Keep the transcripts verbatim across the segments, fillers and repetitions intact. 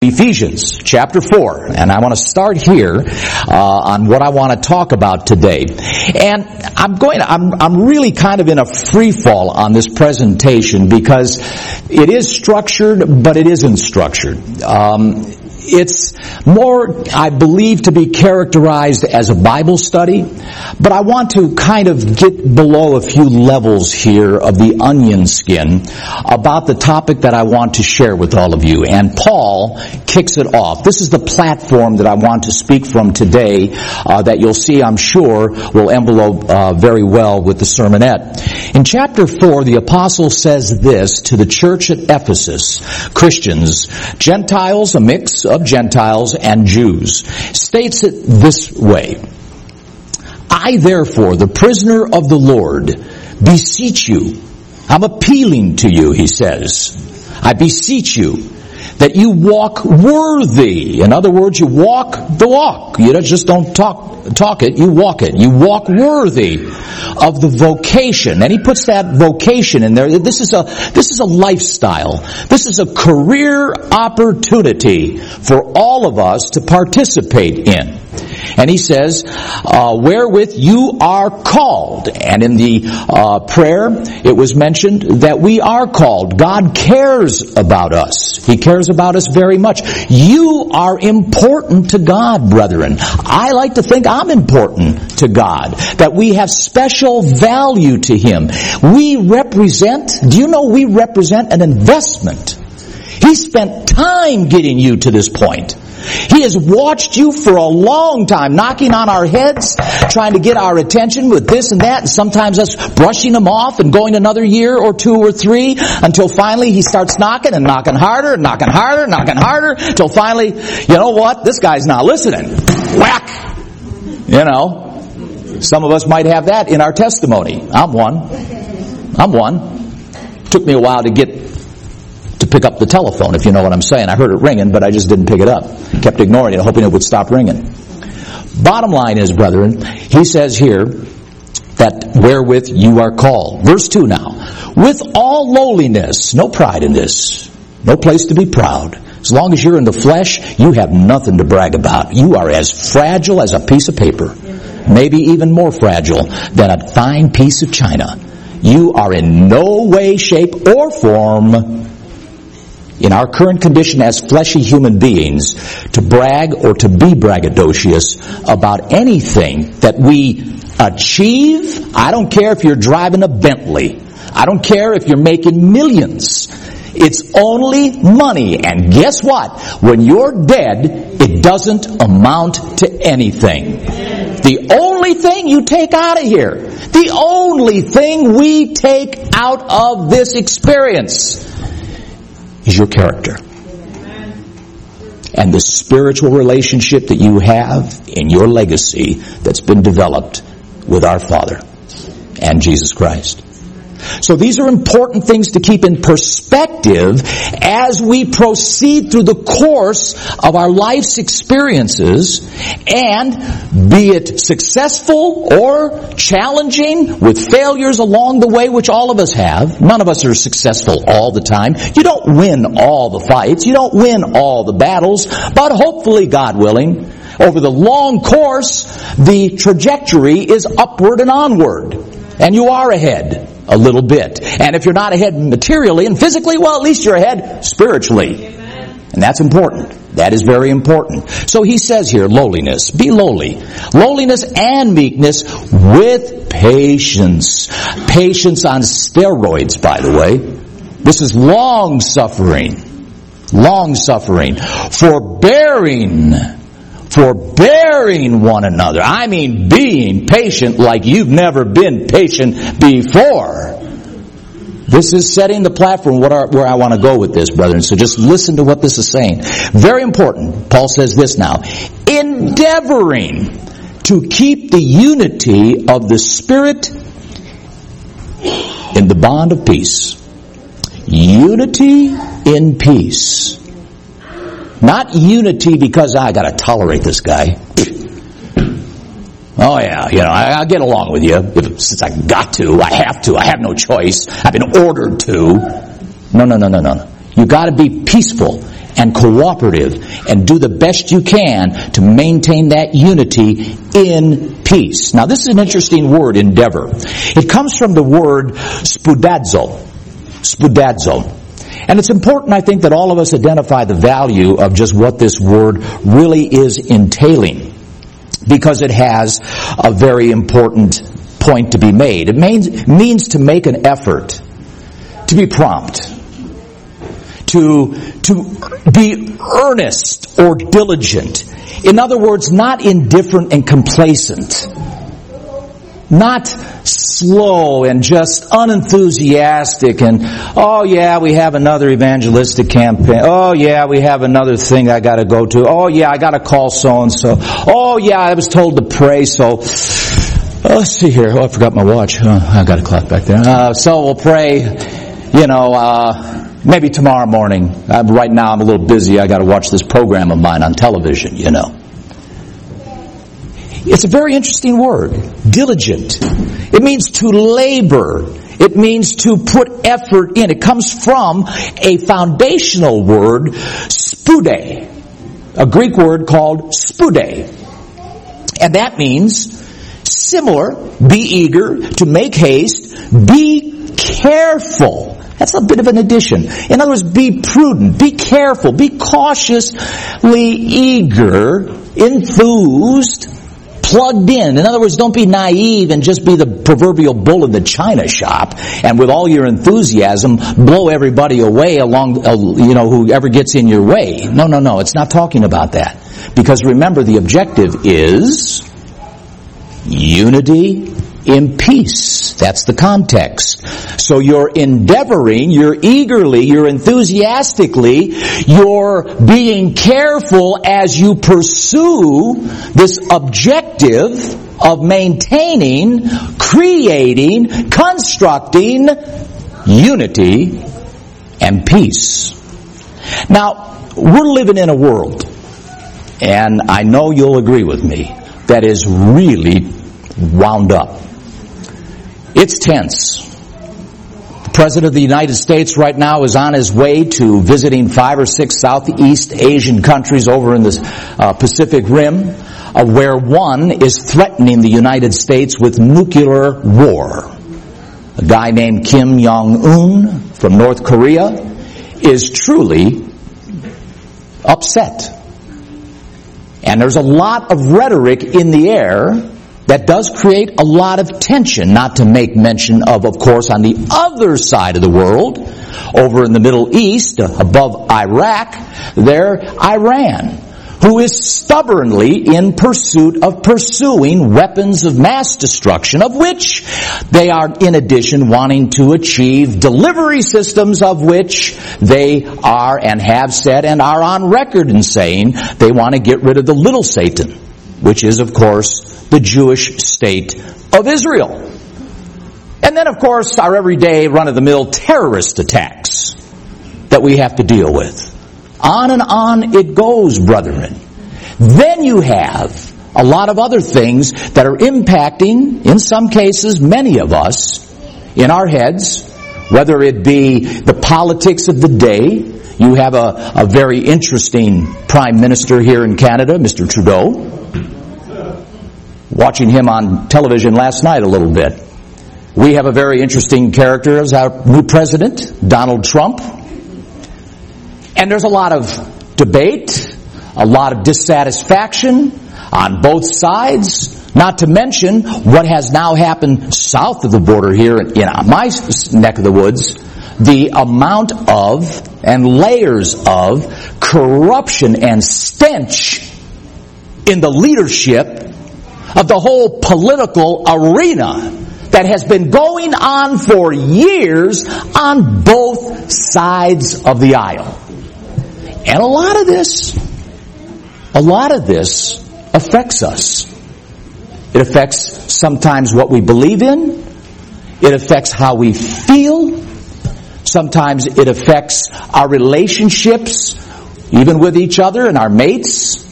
Ephesians chapter four, and I want to start here uh, on what I want to talk about today. And I'm going to, I'm I'm really kind of in a free fall on this presentation because it is structured, but it isn't structured. Um, It's more, I believe, to be characterized as a Bible study, but I want to kind of get below a few levels here of the onion skin about the topic that I want to share with all of you. And Paul kicks it off. This is the platform that I want to speak from today uh, that you'll see, I'm sure, will envelope uh, very well with the sermonette. In chapter four, the apostle says this to the church at Ephesus: Christians, Gentiles, a mix of Gentiles and Jews, states it this way: I therefore, the prisoner of the Lord, beseech you, I'm appealing to you, he says, I beseech you that you walk worthy. In other words, you walk the walk. You just don't talk talk it, you walk it. You walk worthy of the vocation. And he puts that vocation in there. This is a this is a lifestyle. This is a career opportunity for all of us to participate in. And he says, uh, wherewith you are called. And in the uh, prayer, it was mentioned that we are called. God cares about us. He cares about us very much. You are important to God, brethren. I like to think I'm important to God, that we have special value to Him. We represent, do you know we represent an investment? He spent time getting you to this point. He has watched you for a long time, knocking on our heads, trying to get our attention with this and that, and sometimes us brushing him off and going another year or two or three until finally he starts knocking and knocking harder and knocking harder and knocking harder until finally, you know what, this guy's not listening. Whack! You know, some of us might have that in our testimony. I'm one. I'm one. Took me a while to get to pick up the telephone, if you know what I'm saying. I heard it ringing, but I just didn't pick it up. Kept ignoring it, hoping it would stop ringing. Bottom line is, brethren, he says here that wherewith you are called. Verse two now. With all lowliness, no pride in this, no place to be proud. As long as you're in the flesh, you have nothing to brag about. You are as fragile as a piece of paper. Maybe even more fragile than a fine piece of china. You are in no way, shape, or form, in our current condition as fleshy human beings, to brag or to be braggadocious about anything that we achieve. I don't care if you're driving a Bentley. I don't care if you're making millions. It's only money. And guess what? When you're dead, it doesn't amount to anything. The only thing you take out of here, the only thing we take out of this experience is your character. And the spiritual relationship that you have in your legacy that's been developed with our Father and Jesus Christ. So these are important things to keep in perspective as we proceed through the course of our life's experiences, and be it successful or challenging with failures along the way, which all of us have. None of us are successful all the time. You don't win all the fights. You don't win all the battles. But hopefully, God willing, over the long course, the trajectory is upward and onward. And you are ahead a little bit. And if you're not ahead materially and physically, well, at least you're ahead spiritually. Amen. And that's important. That is very important. So he says here, lowliness. Be lowly. Lowliness and meekness with patience. Patience on steroids, by the way. This is long-suffering. Long-suffering. Forbearing. Forbearing one another. I mean being patient like you've never been patient before. This is setting the platform what are, where I want to go with this, brethren. So just listen to what this is saying. Very important. Paul says this now. Endeavoring to keep the unity of the Spirit in the bond of peace. Unity in peace. Not unity because I got to tolerate this guy. Oh yeah, you know, I, I'll get along with you if, since I got to. I have to. I have no choice. I've been ordered to. No, no, no, no, no. You got to be peaceful and cooperative and do the best you can to maintain that unity in peace. Now, this is an interesting word, endeavor. It comes from the word spoudazo. Spoudazo. And it's important, I think, that all of us identify the value of just what this word really is entailing, because it has a very important point to be made. It means, means to make an effort, to be prompt, to, to be earnest or diligent. In other words, not indifferent and complacent. Not slow and just unenthusiastic and, oh yeah, we have another evangelistic campaign. Oh yeah, we have another thing I gotta go to. Oh yeah, I gotta call so-and-so. Oh yeah, I was told to pray, so, oh, let's see here. Oh, I forgot my watch. Oh, I got a clock back there. Uh, so we'll pray, you know, uh, maybe tomorrow morning. Uh, right now I'm a little busy. I gotta watch this program of mine on television, you know. It's a very interesting word, diligent. It means to labor. It means to put effort in. It comes from a foundational word, spoude, a Greek word called spoude. And that means similar, be eager, to make haste, be careful. That's a bit of an addition. In other words, be prudent, be careful, be cautiously eager, enthused, plugged in. In other words, don't be naive and just be the proverbial bull in the china shop and with all your enthusiasm blow everybody away along, uh, you know, whoever gets in your way. No, no, no. It's not talking about that. Because remember, the objective is unity in peace. That's the context. So you're endeavoring, you're eagerly, you're enthusiastically, you're being careful as you pursue this objective of maintaining, creating, constructing unity and peace. Now, we're living in a world, and I know you'll agree with me, that is really wound up. It's tense. The President of the United States right now is on his way to visiting five or six Southeast Asian countries over in the uh, Pacific Rim, uh, where one is threatening the United States with nuclear war. A guy named Kim Jong-un from North Korea is truly upset. And there's a lot of rhetoric in the air that does create a lot of tension, not to make mention of, of course, on the other side of the world, over in the Middle East, above Iraq, there, Iran, who is stubbornly in pursuit of pursuing weapons of mass destruction, of which they are, in addition, wanting to achieve delivery systems of which they are and have said and are on record in saying they want to get rid of the little Satan, which is, of course, the Jewish state of Israel. And then, of course, our everyday run-of-the-mill terrorist attacks that we have to deal with. On and on it goes, brethren. Then you have a lot of other things that are impacting, in some cases, many of us in our heads, whether it be the politics of the day. You have a, a very interesting Prime Minister here in Canada, Mister Trudeau. Watching him on television last night a little bit. We have a very interesting character as our new president, Donald Trump. And there's a lot of debate, a lot of dissatisfaction on both sides, not to mention what has now happened south of the border here in my neck of the woods, the amount of and layers of corruption and stench in the leadership of the whole political arena that has been going on for years on both sides of the aisle. And a lot of this, a lot of this affects us. It affects sometimes what we believe in. It affects how we feel. Sometimes it affects our relationships, even with each other and our mates.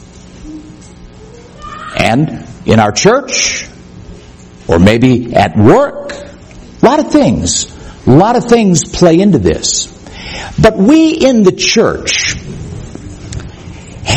And in our church, or maybe at work. A lot of things. A lot of things play into this. But we in the church,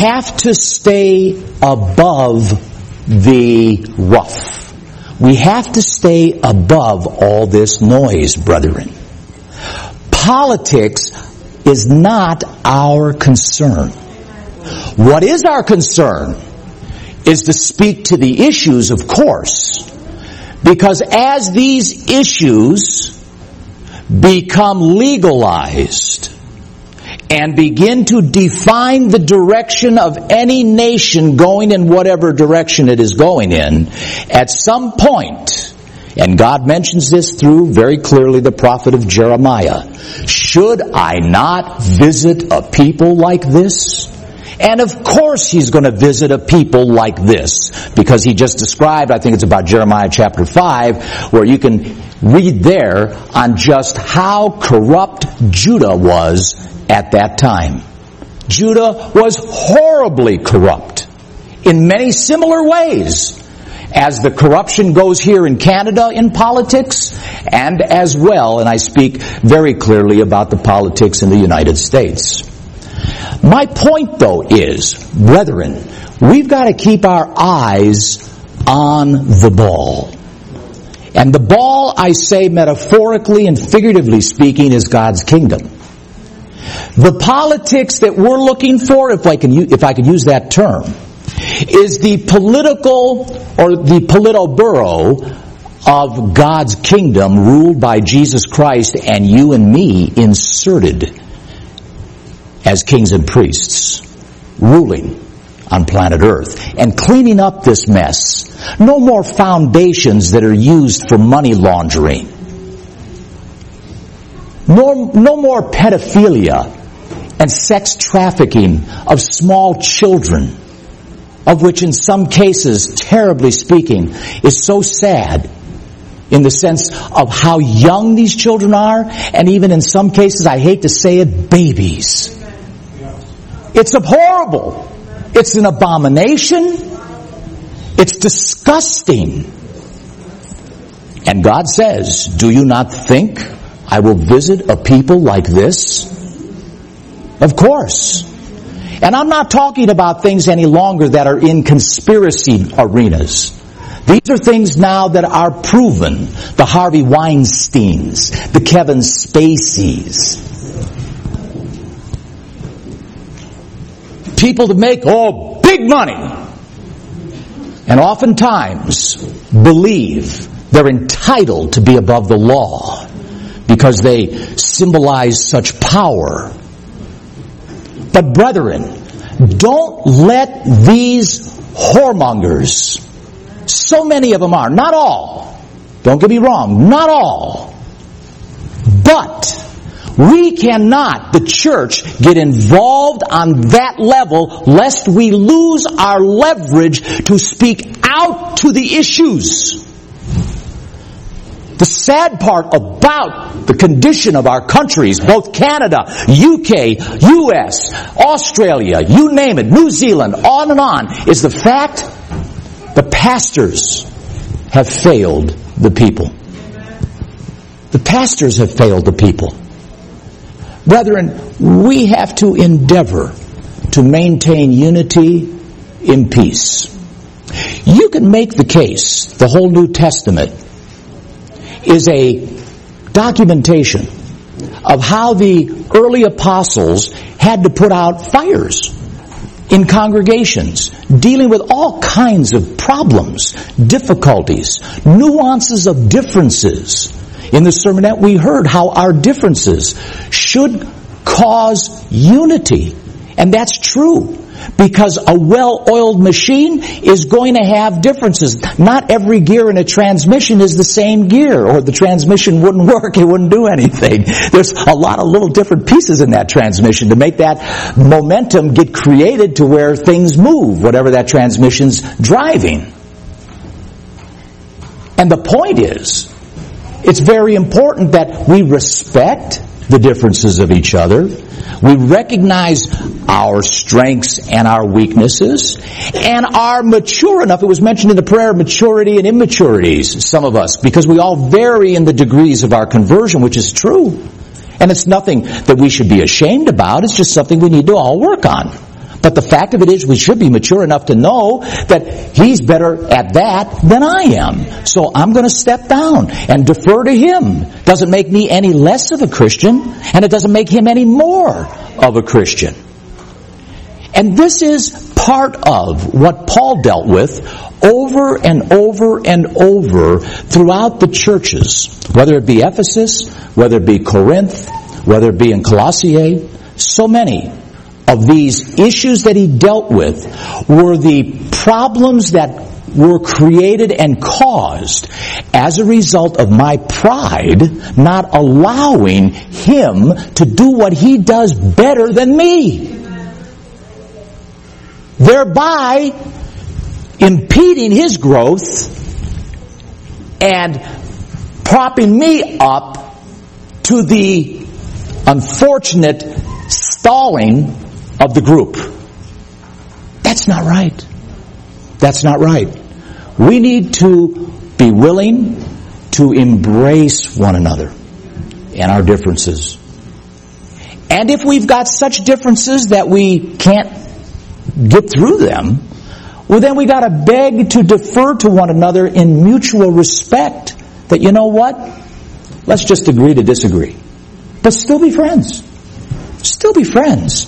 have to stay above the rough. We have to stay above all this noise, brethren. Politics is not our concern. What is our concern is to speak to the issues, of course, because as these issues become legalized and begin to define the direction of any nation going in whatever direction it is going in, at some point, and God mentions this through very clearly the prophet of Jeremiah, should I not visit a people like this? And of course He's going to visit a people like this, because He just described, I think it's about Jeremiah chapter five, where you can read there on just how corrupt Judah was at that time. Judah was horribly corrupt in many similar ways, as the corruption goes here in Canada in politics, and as well, and I speak very clearly about the politics in the United States. My point, though, is, brethren, we've got to keep our eyes on the ball. And the ball, I say metaphorically and figuratively speaking, is God's kingdom. The politics that we're looking for, if I can, if I could use that term, is the political or the politburo of God's kingdom ruled by Jesus Christ and you and me inserted as kings and priests, ruling on planet Earth and cleaning up this mess. No more foundations that are used for money laundering. No, no more pedophilia and sex trafficking of small children, of which in some cases, terribly speaking, is so sad in the sense of how young these children are, and even in some cases, I hate to say it, babies. It's horrible. It's an abomination. It's disgusting. And God says, do you not think I will visit a people like this? Of course. And I'm not talking about things any longer that are in conspiracy arenas. These are things now that are proven. The Harvey Weinsteins, the Kevin Spaceys. People to make, oh, big money. And oftentimes believe they're entitled to be above the law because they symbolize such power. But brethren, don't let these whoremongers, so many of them are, not all, don't get me wrong, not all, but we cannot, the church, get involved on that level lest we lose our leverage to speak out to the issues. The sad part about the condition of our countries, both Canada, U K, U S, Australia, you name it, New Zealand, on and on, is the fact the pastors have failed the people. The pastors have failed the people. Brethren, we have to endeavor to maintain unity in peace. You can make the case the whole New Testament is a documentation of how the early apostles had to put out fires in congregations, dealing with all kinds of problems, difficulties, nuances of differences. In the sermonette we heard how our differences should cause unity. And that's true. Because a well-oiled machine is going to have differences. Not every gear in a transmission is the same gear, or the transmission wouldn't work, it wouldn't do anything. There's a lot of little different pieces in that transmission to make that momentum get created to where things move, whatever that transmission's driving. And the point is, it's very important that we respect the differences of each other. We recognize our strengths and our weaknesses, and are mature enough. It was mentioned in the prayer, maturity and immaturities, some of us, because we all vary in the degrees of our conversion, which is true. And it's nothing that we should be ashamed about. It's just something we need to all work on. But the fact of it is we should be mature enough to know that he's better at that than I am. So I'm going to step down and defer to him. Doesn't make me any less of a Christian, and it doesn't make him any more of a Christian. And this is part of what Paul dealt with over and over and over throughout the churches, whether it be Ephesus, whether it be Corinth, whether it be in Colossae. So many of these issues that he dealt with were the problems that were created and caused as a result of my pride not allowing him to do what he does better than me, thereby impeding his growth and propping me up to the unfortunate stalling of the group. That's not right. That's not right. We need to be willing to embrace one another and our differences. And if we've got such differences that we can't get through them, well, then we got to beg to defer to one another in mutual respect. That, you know what? Let's just agree to disagree. But still be friends. Still be friends.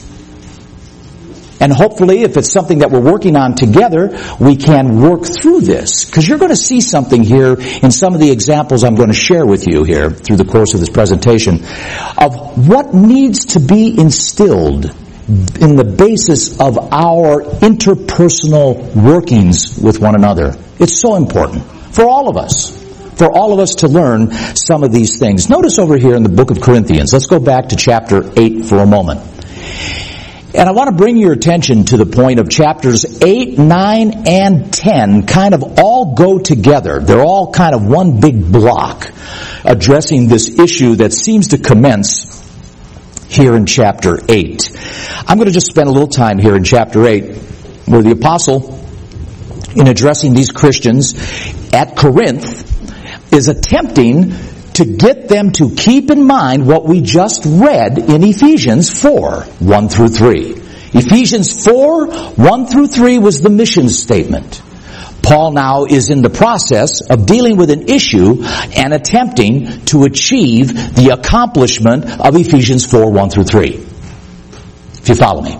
And hopefully, if it's something that we're working on together, we can work through this. Because you're going to see something here in some of the examples I'm going to share with you here through the course of this presentation of what needs to be instilled in the basis of our interpersonal workings with one another. It's so important for all of us. For all of us to learn some of these things. Notice over here in the book of Corinthians, let's go back to chapter eight for a moment. And I want to bring your attention to the point of chapters eight, nine, and ten kind of all go together. They're all kind of one big block addressing this issue that seems to commence here in chapter eight. I'm going to just spend a little time here in chapter eight where the apostle, in addressing these Christians at Corinth, is attempting to get them to keep in mind what we just read in Ephesians four, one through three. Ephesians four, one through three was the mission statement. Paul now is in the process of dealing with an issue and attempting to achieve the accomplishment of Ephesians four, one through three. If you follow me.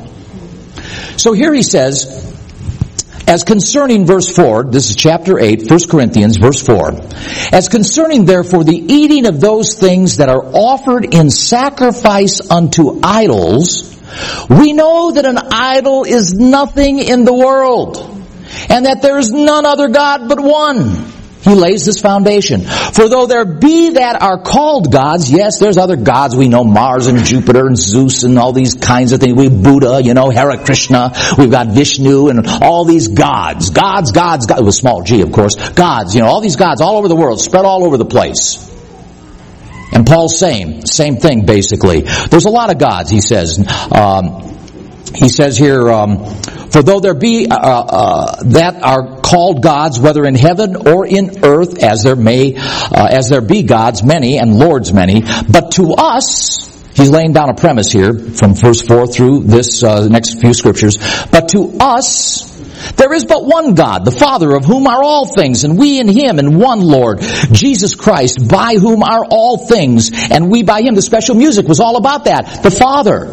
So here he says, as concerning verse four, this is chapter eight, First Corinthians, verse four. As concerning therefore the eating of those things that are offered in sacrifice unto idols, we know that an idol is nothing in the world, and that there is none other God but one. He lays this foundation. For though there be that are called gods, yes, there's other gods. We know Mars and Jupiter and Zeus and all these kinds of things. We have Buddha, you know, Hare Krishna. We've got Vishnu and all these gods. Gods, gods, gods. With small g, of course. Gods, you know, all these gods all over the world, spread all over the place. And Paul's saying, same thing basically. There's a lot of gods, he says. Um, he says here, um, for though there be uh, uh, that are called gods, whether in heaven or in earth, as there may, uh, as there be gods many and lords many, but to us, he's laying down a premise here from verse four through this uh, next few scriptures. But to us, there is but one God, the Father, of whom are all things, and we in Him, and one Lord, Jesus Christ, by whom are all things, and we by Him. The special music was all about that. The Father.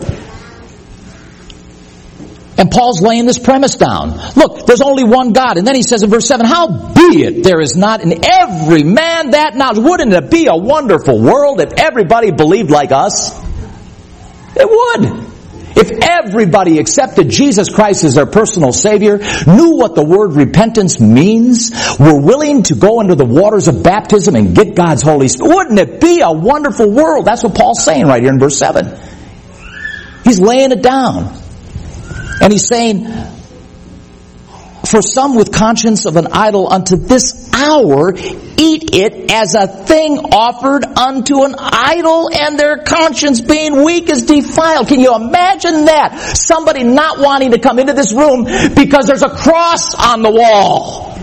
And Paul's laying this premise down. Look, there's only one God. And then he says in verse seven, howbeit there is not in every man that knowledge. Wouldn't it be a wonderful world if everybody believed like us? It would. If everybody accepted Jesus Christ as their personal Savior, knew what the word repentance means, were willing to go into the waters of baptism and get God's Holy Spirit, wouldn't it be a wonderful world? That's what Paul's saying right here in verse seven. He's laying it down. And he's saying, for some with conscience of an idol unto this hour, eat it as a thing offered unto an idol, and their conscience being weak is defiled. Can you imagine that? Somebody not wanting to come into this room because there's a cross on the wall.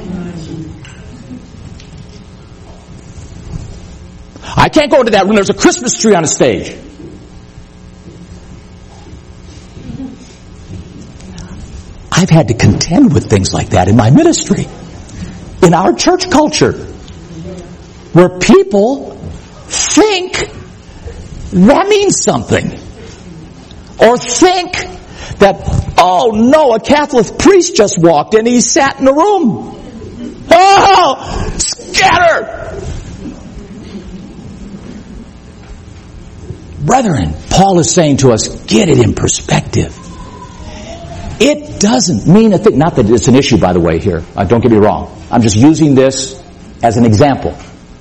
I can't go into that room. There's a Christmas tree on the stage. I've had to contend with things like that in my ministry, in our church culture, where people think that means something. Or think that, oh no, a Catholic priest just walked in, he sat in the room. Oh, scatter! Brethren, Paul is saying to us, get it in perspective. It doesn't mean a thing. Not that it's an issue, by the way, here. Uh, don't get me wrong. I'm just using this as an example.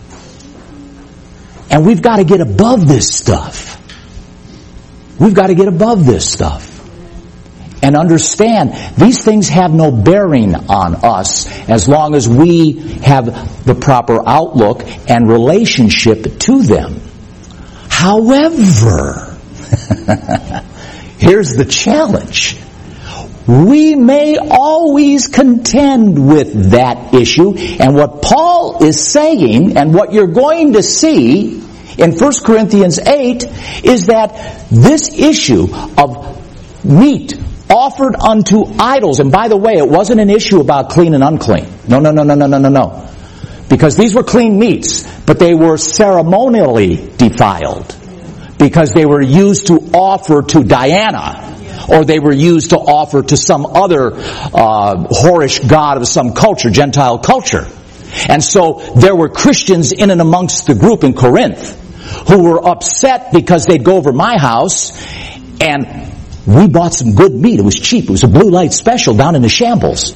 And we've got to get above this stuff. We've got to get above this stuff. And understand, these things have no bearing on us as long as we have the proper outlook and relationship to them. However, here's the challenge. We may always contend with that issue. And what Paul is saying, and what you're going to see in First Corinthians eight, is that this issue of meat offered unto idols, and by the way, it wasn't an issue about clean and unclean. No, no, no, no, no, no, no, no. Because these were clean meats, but they were ceremonially defiled. Because they were used to offer to Diana, or they were used to offer to some other uh, whorish god of some culture, Gentile culture. And so there were Christians in and amongst the group in Corinth who were upset because they'd go over my house and we bought some good meat. It was cheap. It was a Blue Light special down in the Shambles.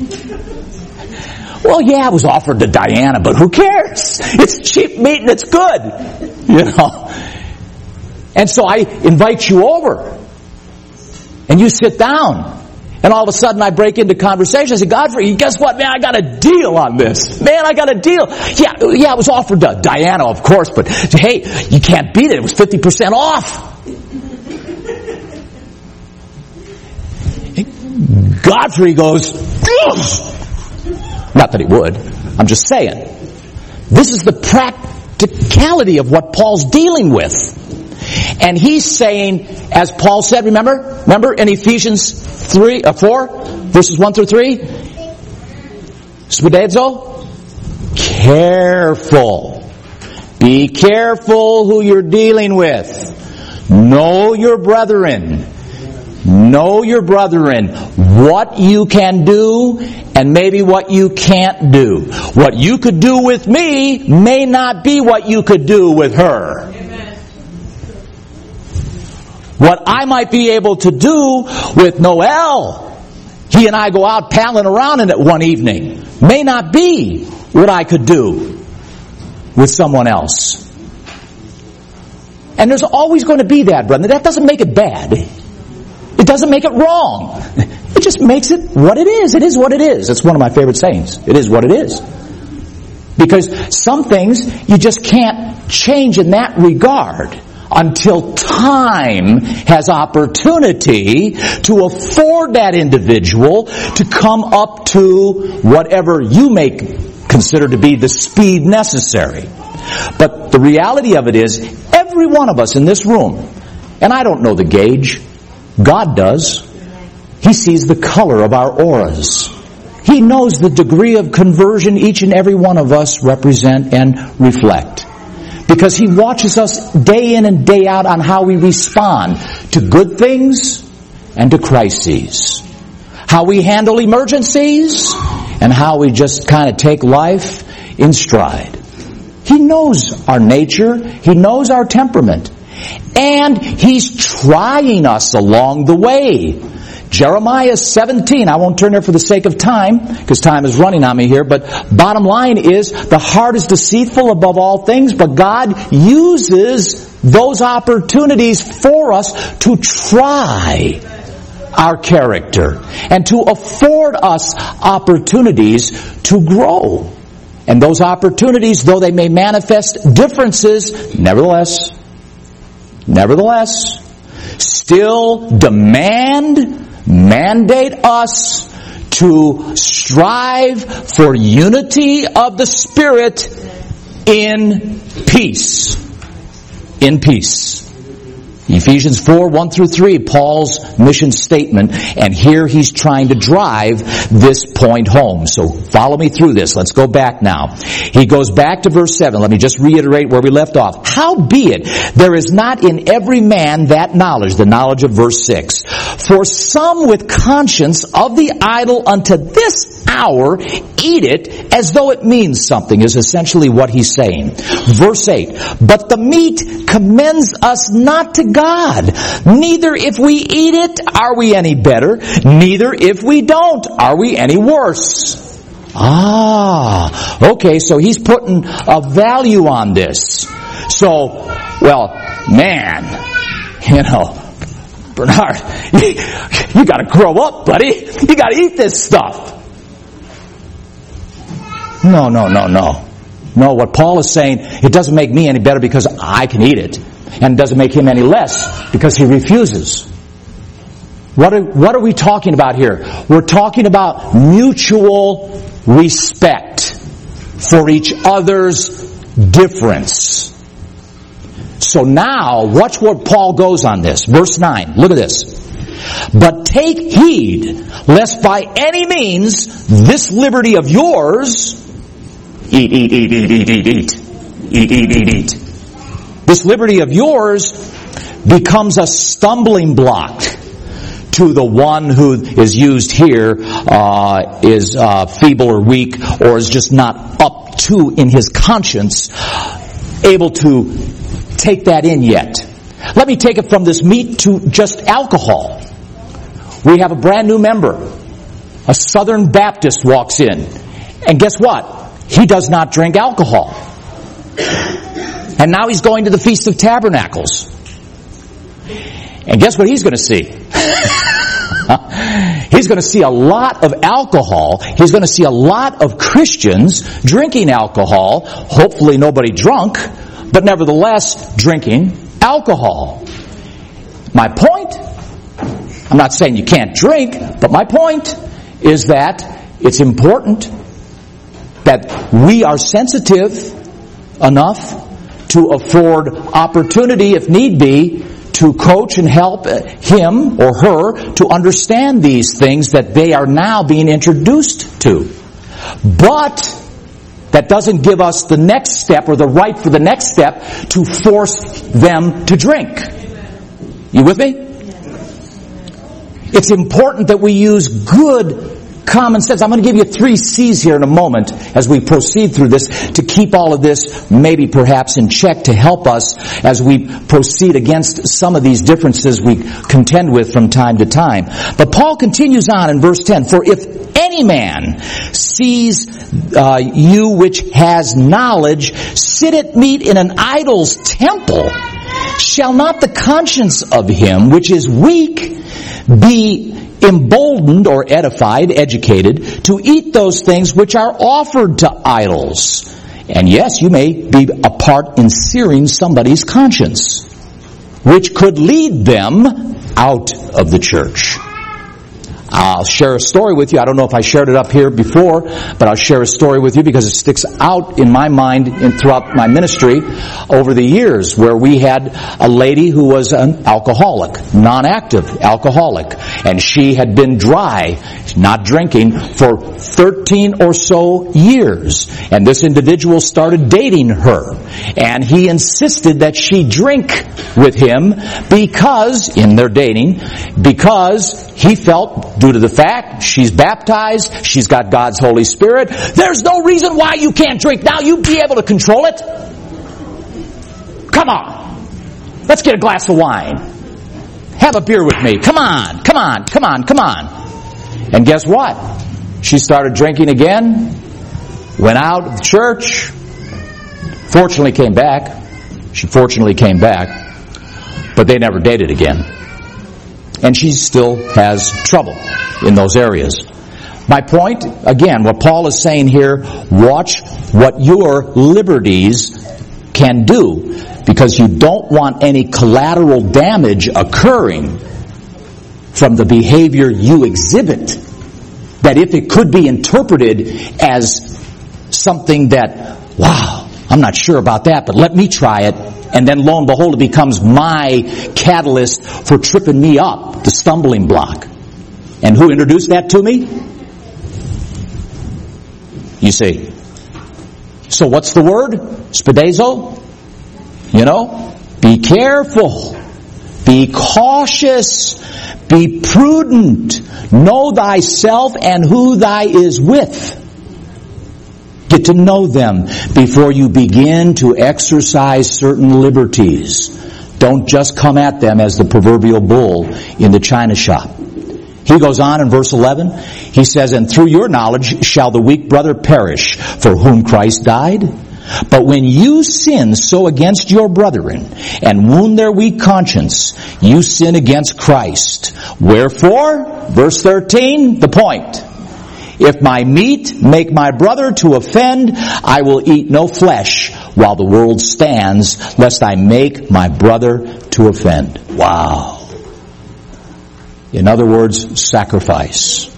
Well, yeah, it was offered to Diana, but who cares? It's cheap meat and it's good. You know. And so I invite you over. And you sit down. And all of a sudden I break into conversation. I say, Godfrey, guess what, man? I got a deal on this. Man, I got a deal. Yeah, yeah, it was offered to Diana, of course, but hey, you can't beat it. It was fifty percent off. Godfrey goes, ugh! Not that he would. I'm just saying. This is the practicality of what Paul's dealing with. And he's saying, as Paul said, remember? Remember in Ephesians three, uh, four, verses one through three? Spudezo? Careful. Be careful who you're dealing with. Know your brethren. Know your brethren, what you can do and maybe what you can't do. What you could do with me may not be what you could do with her. Amen. What I might be able to do with Noel, he and I go out palling around in it one evening, may not be what I could do with someone else. And there's always going to be that, brother. That doesn't make it bad. It doesn't make it wrong. It just makes it what it is. It is what it is. It's one of my favorite sayings. It is what it is. Because some things you just can't change in that regard until time has opportunity to afford that individual to come up to whatever you may consider to be the speed necessary. But the reality of it is, every one of us in this room, and I don't know the gauge, God does. He sees the color of our auras. He knows the degree of conversion each and every one of us represent and reflect. Because He watches us day in and day out on how we respond to good things and to crises. How we handle emergencies and how we just kind of take life in stride. He knows our nature. He knows our temperament. And He's trying us along the way. Jeremiah seventeen, I won't turn there for the sake of time, because time is running on me here, but bottom line is, the heart is deceitful above all things, but God uses those opportunities for us to try our character and to afford us opportunities to grow. And those opportunities, though they may manifest differences, nevertheless, nevertheless, still demand, mandate us to strive for unity of the Spirit in peace. In peace. Ephesians four, one through three, Paul's mission statement, and here he's trying to drive this point home. So follow me through this. Let's go back now. He goes back to verse seven. Let me just reiterate where we left off. Howbeit, there is not in every man that knowledge, the knowledge of verse six. For some with conscience of the idol unto this hour eat it as though it means something, is essentially what he's saying. Verse eight, but the meat commends us not to God, neither if we eat it are we any better, neither if we don't are we any worse. Ah, okay, so he's putting a value on this. So, well, man, you know, Bernard, you, you gotta grow up, buddy. You gotta eat this stuff. No, no, no, no. No, what Paul is saying, it doesn't make me any better because I can eat it. And it doesn't make him any less because he refuses. What are, what are we talking about here? We're talking about mutual respect for each other's difference. So now, watch what Paul goes on this. Verse nine, look at this. But take heed, lest by any means this liberty of yours, eat, eat, eat, eat, eat, eat, eat, eat, eat, eat, eat. This liberty of yours becomes a stumbling block to the one who is used here, uh, is uh, feeble or weak, or is just not up to in his conscience, able to take that in yet. Let me take it from this meat to just alcohol. We have a brand new member. A Southern Baptist walks in. And guess what? He does not drink alcohol. And now he's going to the Feast of Tabernacles. And guess what he's going to see? He's going to see a lot of alcohol. He's going to see a lot of Christians drinking alcohol. Hopefully nobody drunk, but nevertheless drinking alcohol. My point, I'm not saying you can't drink, but my point is that it's important that we are sensitive enough to afford opportunity, if need be, to coach and help him or her to understand these things that they are now being introduced to. But that doesn't give us the next step or the right for the next step to force them to drink. You with me? It's important that we use good common sense. I'm going to give you three C's here in a moment as we proceed through this to keep all of this maybe perhaps in check to help us as we proceed against some of these differences we contend with from time to time. But Paul continues on in verse ten, for if any man sees uh, you which has knowledge sit at meat in an idol's temple, shall not the conscience of him which is weak be emboldened or edified, educated, to eat those things which are offered to idols? And yes, you may be a part in searing somebody's conscience, which could lead them out of the church. I'll share a story with you. I don't know if I shared it up here before, but I'll share a story with you because it sticks out in my mind in, throughout my ministry over the years, where we had a lady who was an alcoholic, non-active alcoholic, and she had been dry, not drinking, for thirteen or so years. And this individual started dating her, and he insisted that she drink with him because, in their dating, because he felt, due to the fact she's baptized, she's got God's Holy Spirit, there's no reason why you can't drink. Now you be able to control it. Come on. Let's get a glass of wine. Have a beer with me. Come on, come on, come on, come on. And guess what? She started drinking again, went out of the church, fortunately came back. She fortunately came back, but they never dated again. And she still has trouble in those areas. My point, again, what Paul is saying here, watch what your liberties can do, because you don't want any collateral damage occurring from the behavior you exhibit, that if it could be interpreted as something that, wow, I'm not sure about that, but let me try it, And then lo and behold, it becomes my catalyst for tripping me up, the stumbling block. And who introduced that to me? You see. So what's the word? Spidazo? You know? Be careful. Be cautious. Be prudent. Know thyself and who thy is with. Get to know them before you begin to exercise certain liberties. Don't just come at them as the proverbial bull in the china shop. He goes on in verse eleven. He says, and through your knowledge shall the weak brother perish, for whom Christ died. But when you sin so against your brethren, and wound their weak conscience, you sin against Christ. Wherefore, verse thirteen, the point. If my meat make my brother to offend, I will eat no flesh while the world stands, lest I make my brother to offend. Wow. In other words, sacrifice.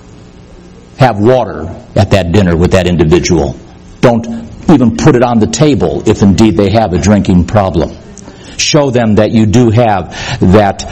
Have water at that dinner with that individual. Don't even put it on the table if indeed they have a drinking problem. Show them that you do have that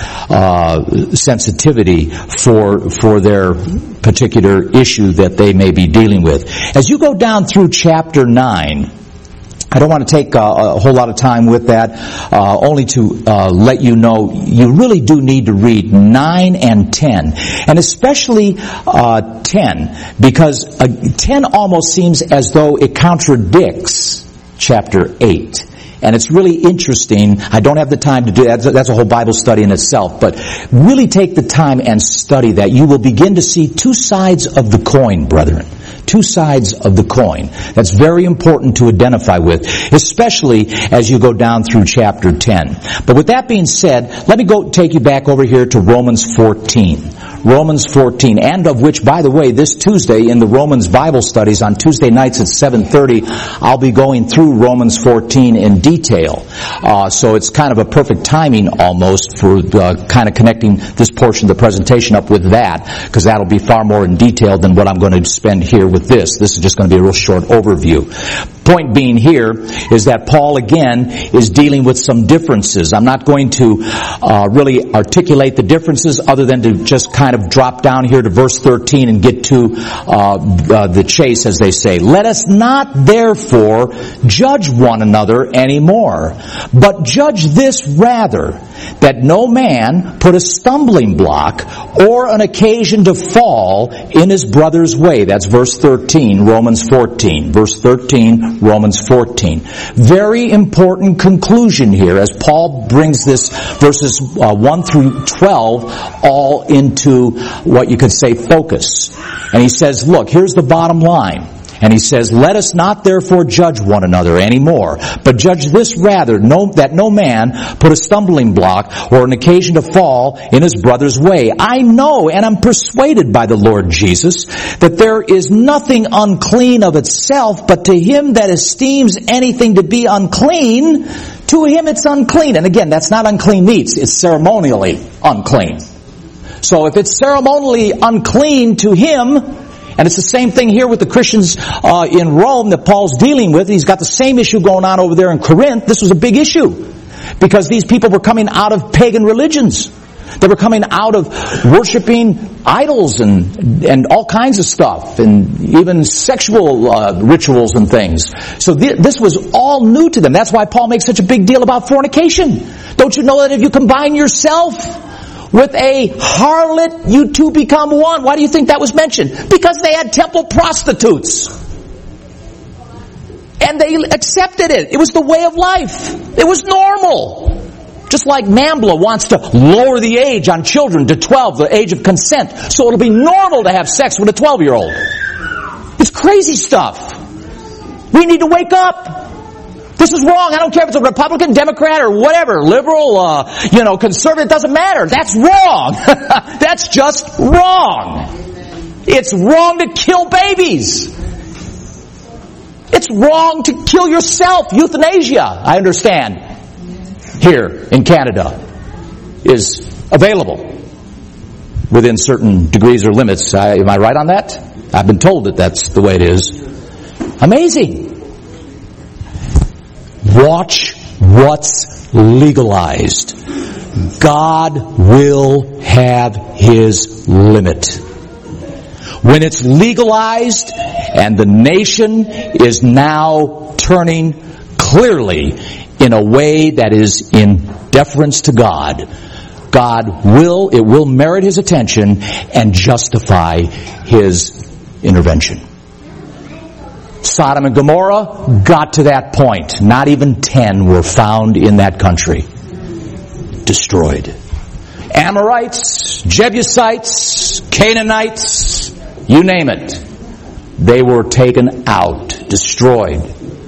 uh, sensitivity for for their particular issue that they may be dealing with. As you go down through chapter nine, I don't want to take uh, a whole lot of time with that, uh, only to uh, let you know you really do need to read nine and ten, and especially uh, ten, because uh, ten almost seems as though it contradicts chapter eight. And it's really interesting. I don't have the time to do that. That's a whole Bible study in itself. But really take the time and study that. You will begin to see two sides of the coin, brethren. Two sides of the coin. That's very important to identify with, especially as you go down through chapter ten. But with that being said, let me go take you back over here to Romans fourteen. Romans fourteen, and of which, by the way, this Tuesday in the Romans Bible studies on Tuesday nights at seven thirty, I'll be going through Romans fourteen in detail. Uh, so it's kind of a perfect timing almost for uh, kind of connecting this portion of the presentation up with that, because that'll be far more in detail than what I'm going to spend here with this. This is just going to be a real short overview. Point being here is that Paul again is dealing with some differences. I'm not going to uh, really articulate the differences other than to just kind of drop down here to verse thirteen and get to uh, uh, the chase, as they say. Let us not therefore judge one another anymore, but judge this rather, that no man put a stumbling block or an occasion to fall in his brother's way. That's verse thirteen, Romans fourteen. Verse thirteen, Romans fourteen. Very important conclusion here as Paul brings this verses uh, one through twelve all into what you could say focus. And he says, look, here's the bottom line. And he says, let us not therefore judge one another anymore, but judge this rather, no, that no man put a stumbling block or an occasion to fall in his brother's way. I know and am persuaded by the Lord Jesus that there is nothing unclean of itself, but to him that esteems anything to be unclean, to him it's unclean. And again, that's not unclean meats, it's ceremonially unclean. So if it's ceremonially unclean to him, and it's the same thing here with the Christians uh, in Rome that Paul's dealing with. He's got the same issue going on over there in Corinth. This was a big issue because these people were coming out of pagan religions. They were coming out of worshiping idols and and all kinds of stuff, and even sexual uh, rituals and things. So th- this was all new to them. That's why Paul makes such a big deal about fornication. Don't you know that if you combine yourself with a harlot, you two become one? Why do you think that was mentioned? Because they had temple prostitutes. And they accepted it. It was the way of life. It was normal. Just like NAMBLA wants to lower the age on children to twelve, the age of consent, so it'll be normal to have sex with a twelve-year-old. It's crazy stuff. We need to wake up. This is wrong. I don't care if it's a Republican, Democrat, or whatever, liberal, uh, you know, conservative, it doesn't matter. That's wrong. That's just wrong. It's wrong to kill babies. It's wrong to kill yourself. Euthanasia, I understand, here in Canada is available within certain degrees or limits. I, am I right on that? I've been told that that's the way it is. Amazing. Watch what's legalized, God will have His limit. When it's legalized and the nation is now turning clearly in a way that is in deference to God, God will, it will merit His attention and justify His intervention. Sodom and Gomorrah got to that point. Not even ten were found in that country. Destroyed. Amorites, Jebusites, Canaanites, you name it. They were taken out, destroyed.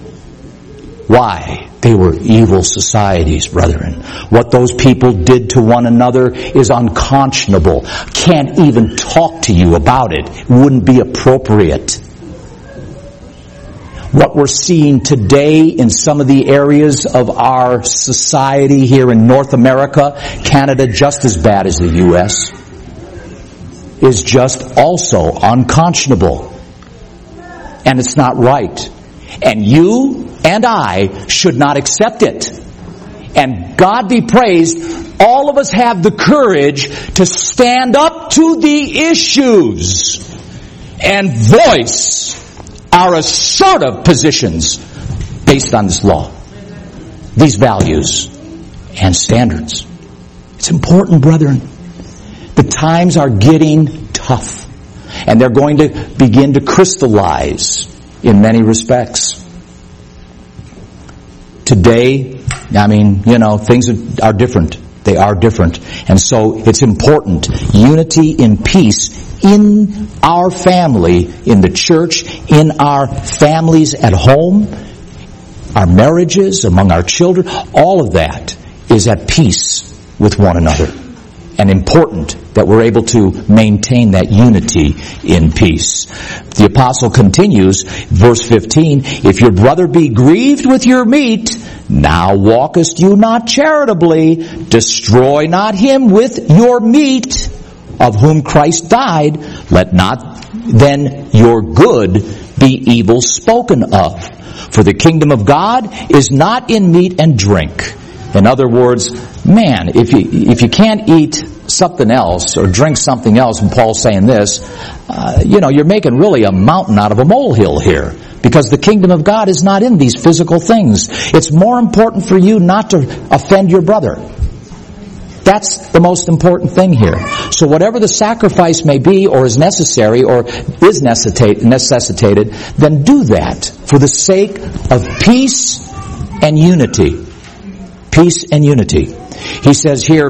Why? They were evil societies, brethren. What those people did to one another is unconscionable. Can't even talk to you about it. It wouldn't be appropriate. What we're seeing today in some of the areas of our society here in North America, Canada just as bad as the U S, is just also unconscionable. And it's not right. And you and I should not accept it. And God be praised, all of us have the courage to stand up to the issues and voice our assertive positions based on this law, these values and standards. It's important, brethren. The times are getting tough, and they're going to begin to crystallize in many respects. Today, I mean, you know, things are different. They are different. And so it's important. Unity in peace in our family, in the church, in our families at home, our marriages, among our children, all of that is at peace with one another. And important that we're able to maintain that unity in peace. The apostle continues, verse fifteen, if your brother be grieved with your meat, now walkest you not charitably, destroy not him with your meat, of whom Christ died, let not then your good be evil spoken of. For the kingdom of God is not in meat and drink. In other words, man, if you if you can't eat something else or drink something else, and Paul's saying this, uh, you know, you're making really a mountain out of a molehill here. Because the kingdom of God is not in these physical things. It's more important for you not to offend your brother. That's the most important thing here. So whatever the sacrifice may be or is necessary or is necessitate, necessitated, then do that for the sake of peace and unity. Peace and unity. He says here,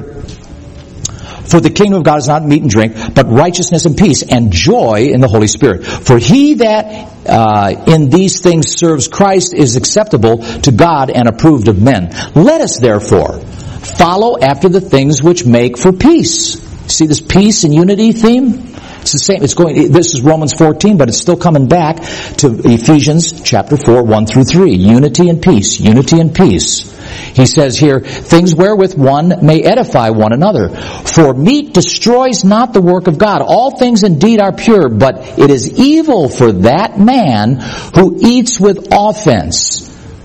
for the kingdom of God is not meat and drink, but righteousness and peace and joy in the Holy Spirit. For he that uh, in these things serves Christ is acceptable to God and approved of men. Let us therefore follow after the things which make for peace. See this peace and unity theme? It's the same. It's going. This is Romans fourteen, but it's still coming back to Ephesians chapter four, one through three. Unity and peace. Unity and peace. He says here, things wherewith one may edify one another. For meat destroys not the work of God. All things indeed are pure, but it is evil for that man who eats with offense.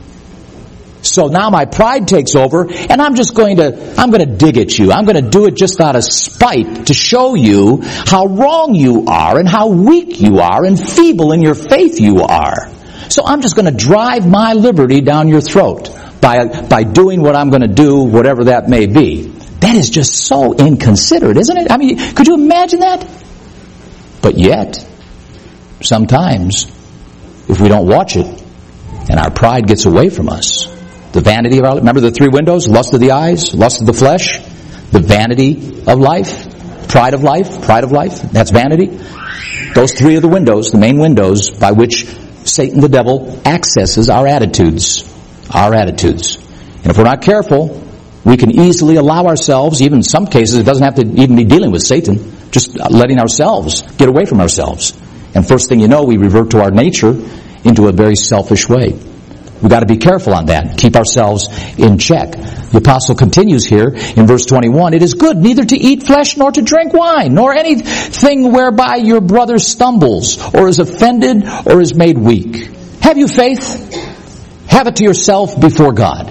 So now my pride takes over, and I'm just going to, I'm going to dig at you. I'm going to do it just out of spite to show you how wrong you are and how weak you are and feeble in your faith you are. So I'm just going to drive my liberty down your throat by, by doing what I'm going to do, whatever that may be. That is just so inconsiderate, isn't it? I mean, could you imagine that? But yet, sometimes, if we don't watch it, and our pride gets away from us, the vanity of our life. Remember the three windows? Lust of the eyes, lust of the flesh, the vanity of life, pride of life, pride of life. That's vanity. Those three are the windows, the main windows by which Satan, the devil, accesses our attitudes. Our attitudes. And if we're not careful, we can easily allow ourselves, even in some cases, it doesn't have to even be dealing with Satan, just letting ourselves get away from ourselves. And first thing you know, we revert to our nature into a very selfish way. We've got to be careful on that. Keep ourselves in check. The apostle continues here in verse twenty-one, it is good neither to eat flesh nor to drink wine, nor anything whereby your brother stumbles, or is offended, or is made weak. Have you faith? Have it to yourself before God.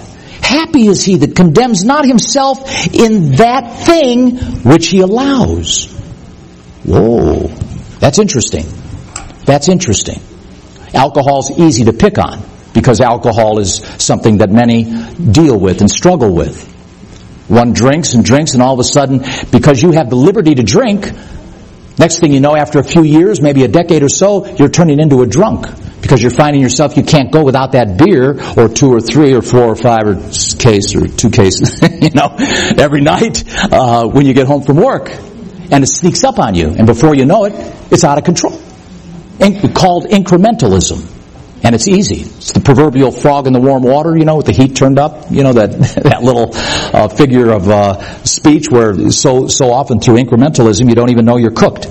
Happy is he that condemns not himself in that thing which he allows. Whoa, that's interesting. That's interesting. Alcohol's easy to pick on because alcohol is something that many deal with and struggle with. One drinks and drinks, and all of a sudden, because you have the liberty to drink, next thing you know, after a few years, maybe a decade or so, you're turning into a drunk because you're finding yourself you can't go without that beer or two or three or four or five or case or two cases, you know, every night uh, when you get home from work. And it sneaks up on you, and before you know it, it's out of control. In- called incrementalism. And it's easy. It's the proverbial frog in the warm water, you know, with the heat turned up. You know, that that little uh, figure of uh, speech where so so often through incrementalism you don't even know you're cooked.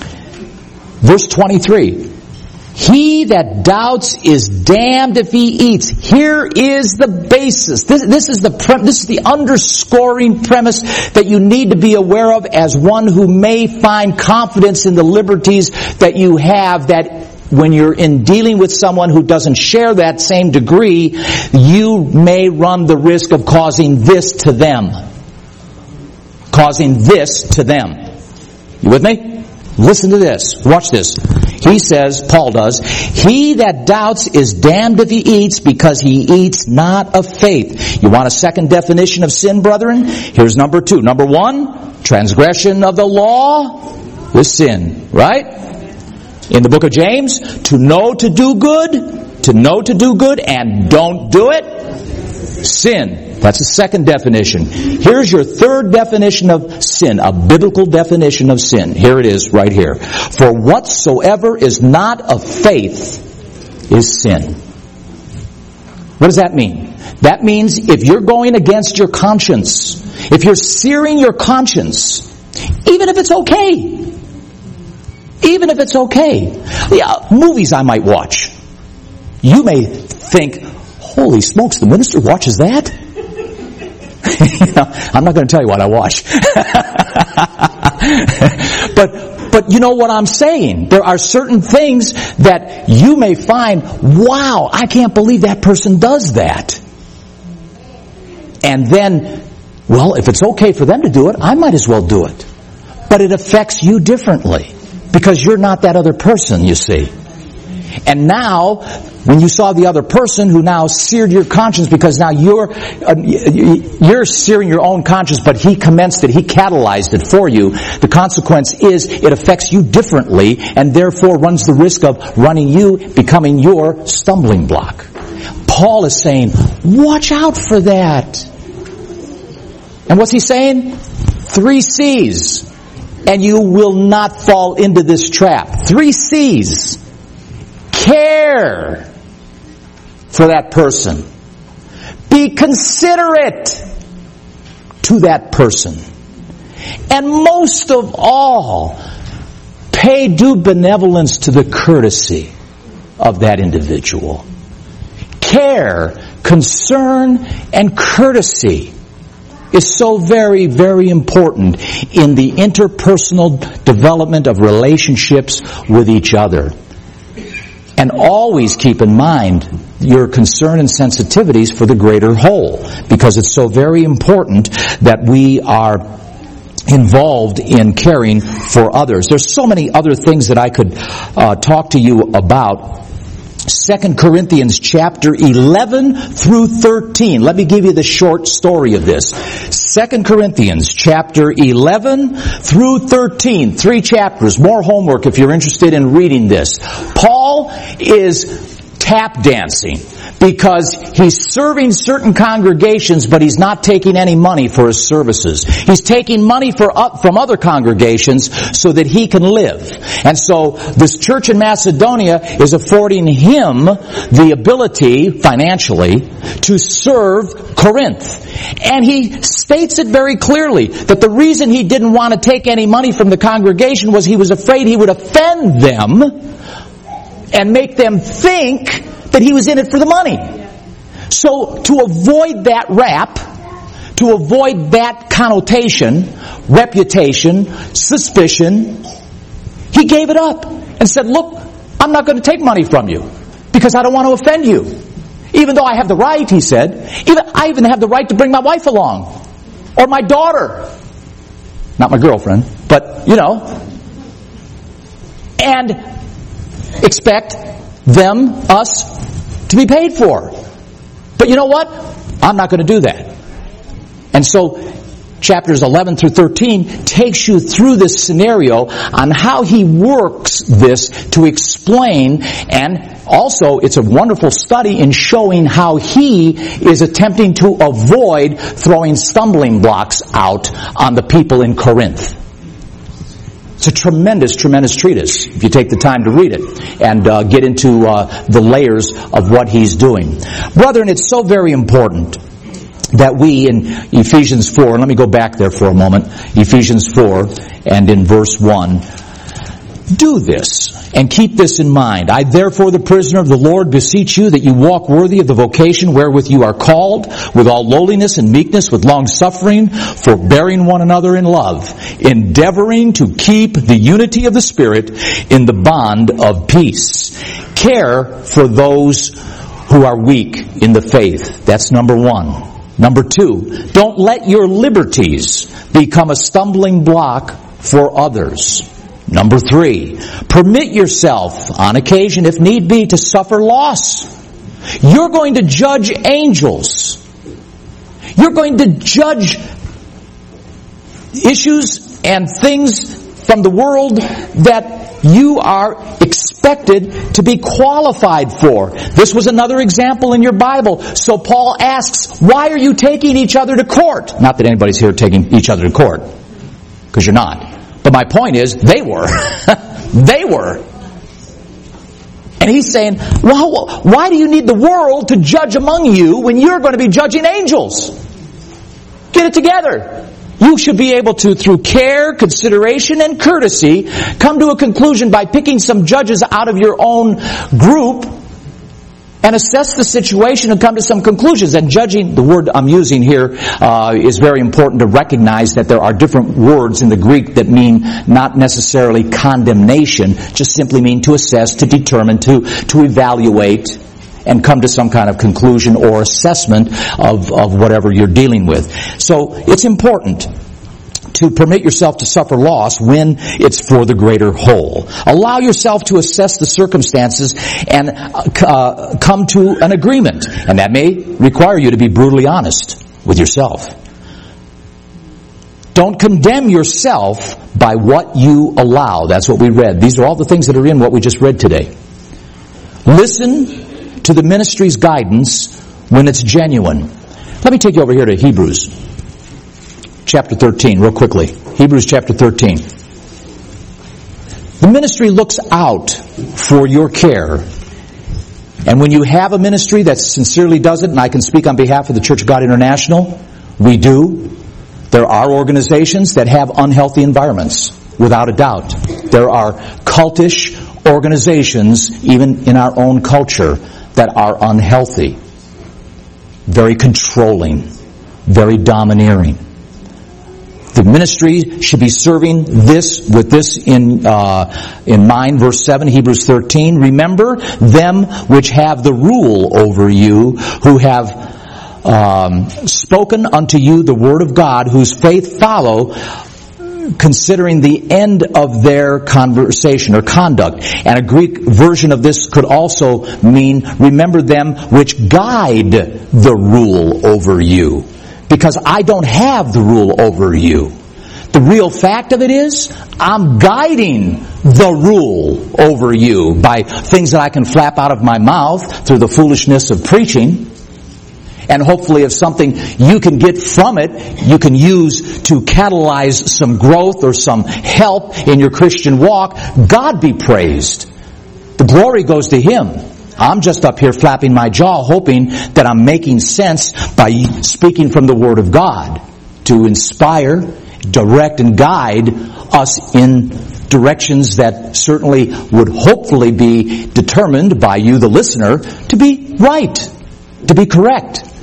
Verse twenty-three. He that doubts is damned if he eats. Here is the basis. This, this is the pre- this is the underscoring premise that you need to be aware of as one who may find confidence in the liberties that you have, that when you're in dealing with someone who doesn't share that same degree, you may run the risk of causing this to them. Causing this to them. You with me? Listen to this. Watch this. He says, Paul does, he that doubts is damned if he eats, because he eats not of faith. You want a second definition of sin, brethren? Here's number two. Number one, transgression of the law is sin. Right? In the book of James, to know to do good, to know to do good and don't do it, sin. That's the second definition. Here's your third definition of sin, a biblical definition of sin. Here it is right here. For whatsoever is not of faith is sin. What does that mean? That means if you're going against your conscience, if you're searing your conscience, even if it's okay, even if it's okay. Yeah, movies I might watch. You may think, holy smokes, the minister watches that? You know, I'm not going to tell you what I watch. but but you know what I'm saying. There are certain things that you may find, wow, I can't believe that person does that. And then, well, if it's okay for them to do it, I might as well do it. But it affects you differently. Because you're not that other person, you see. And now, when you saw the other person who now seared your conscience, because now you're uh, you're searing your own conscience, but he commenced it, he catalyzed it for you. The consequence is it affects you differently, and therefore runs the risk of running you, becoming your stumbling block. Paul is saying, watch out for that. And what's he saying? Three C's. And you will not fall into this trap. Three C's. Care for that person. Be considerate to that person. And most of all, pay due benevolence to the courtesy of that individual. Care, concern, and courtesy is so very, very important in the interpersonal development of relationships with each other. And always keep in mind your concern and sensitivities for the greater whole, because it's so very important that we are involved in caring for others. There's so many other things that I could uh, talk to you about. Second Corinthians chapter eleven through thirteen. Let me give you the short story of this. Second Corinthians chapter eleven through thirteen. Three chapters. More homework if you're interested in reading this. Paul is tap dancing because he's serving certain congregations, but he's not taking any money for his services. He's taking money for uh, from other congregations so that he can live. And so this church in Macedonia is affording him the ability, financially, to serve Corinth. And he states it very clearly that the reason he didn't want to take any money from the congregation was he was afraid he would offend them and make them think that he was in it for the money. So to avoid that rap, to avoid that connotation, reputation, suspicion, he gave it up and said, look, I'm not going to take money from you because I don't want to offend you. Even though I have the right, he said, even I even have the right to bring my wife along. Or my daughter. Not my girlfriend, but, you know. And expect them, us, to be paid for. But you know what? I'm not going to do that. And so, chapters eleven through thirteen takes you through this scenario on how he works this to explain, and also it's a wonderful study in showing how he is attempting to avoid throwing stumbling blocks out on the people in Corinth. It's a tremendous, tremendous treatise if you take the time to read it and uh, get into uh, the layers of what he's doing. Brethren, it's so very important that we in Ephesians four, and let me go back there for a moment, Ephesians four and in verse one, do this and keep this in mind. I therefore, the prisoner of the Lord, beseech you that you walk worthy of the vocation wherewith you are called, with all lowliness and meekness, with long suffering, forbearing one another in love, endeavoring to keep the unity of the Spirit in the bond of peace. Care for those who are weak in the faith. That's number one. Number two, don't let your liberties become a stumbling block for others. Number three, permit yourself, on occasion, if need be, to suffer loss. You're going to judge angels. You're going to judge issues and things from the world that you are expected to be qualified for. This was another example in your Bible. So Paul asks, why are you taking each other to court? Not that anybody's here taking each other to court, because you're not. But my point is, they were. They were. And he's saying, well, why do you need the world to judge among you when you're going to be judging angels? Get it together. You should be able to, through care, consideration, and courtesy, come to a conclusion by picking some judges out of your own group and assess the situation and come to some conclusions. And judging, the word I'm using here, uh, is very important to recognize that there are different words in the Greek that mean not necessarily condemnation, just simply mean to assess, to determine, to, to evaluate, and come to some kind of conclusion or assessment of, of whatever you're dealing with. So it's important to permit yourself to suffer loss when it's for the greater whole. Allow yourself to assess the circumstances and uh, come to an agreement. And that may require you to be brutally honest with yourself. Don't condemn yourself by what you allow. That's what we read. These are all the things that are in what we just read today. Listen to the ministry's guidance when it's genuine. Let me take you over here to Hebrews chapter thirteen real quickly. Hebrews chapter thirteen. The ministry looks out for your care. And when you have a ministry that sincerely does it, and I can speak on behalf of the Church of God International, we do. There are organizations that have unhealthy environments, without a doubt. There are cultish organizations, even in our own culture, that are unhealthy, very controlling, very domineering. The ministry should be serving this with this in uh, in mind. Verse seven, Hebrews thirteen. Remember them which have the rule over you, who have um, spoken unto you the word of God, whose faith follow, considering the end of their conversation or conduct. And a Greek version of this could also mean, remember them which guide the rule over you. Because I don't have the rule over you. The real fact of it is, I'm guiding the rule over you by things that I can flap out of my mouth through the foolishness of preaching. And hopefully if something you can get from it, you can use to catalyze some growth or some help in your Christian walk. God be praised. The glory goes to Him. I'm just up here flapping my jaw hoping that I'm making sense by speaking from the Word of God to inspire, direct, and guide us in directions that certainly would hopefully be determined by you, the listener, to be right, to be correct.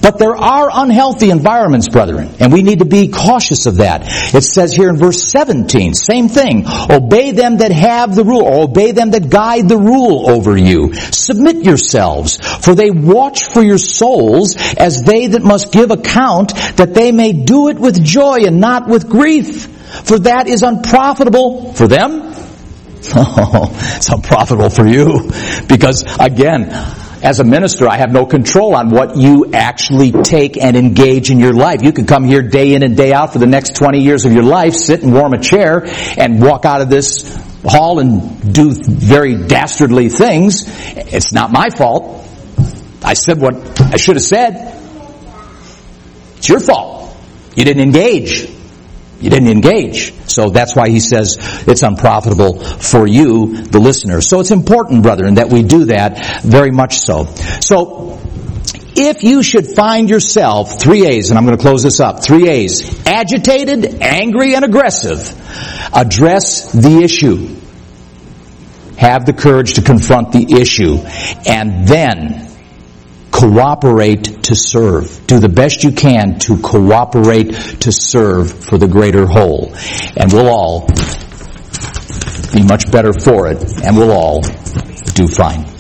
But there are unhealthy environments, brethren, and we need to be cautious of that. It says here in verse seventeen, same thing. Obey them that have the rule, or obey them that guide the rule over you. Submit yourselves, for they watch for your souls as they that must give account, that they may do it with joy and not with grief. For that is unprofitable for them. Oh, it's unprofitable for you. Because, again, as a minister, I have no control on what you actually take and engage in your life. You could come here day in and day out for the next twenty years of your life, sit and warm a chair, and walk out of this hall and do very dastardly things. It's not my fault. I said what I should have said. It's your fault. You didn't engage. You didn't engage. So that's why he says it's unprofitable for you, the listener. So it's important, brethren, that we do that very much so. So if you should find yourself, three A's, and I'm going to close this up, three A's, agitated, angry, and aggressive, address the issue. Have the courage to confront the issue. And then cooperate to serve. Do the best you can to cooperate to serve for the greater whole. And we'll all be much better for it, and we'll all do fine.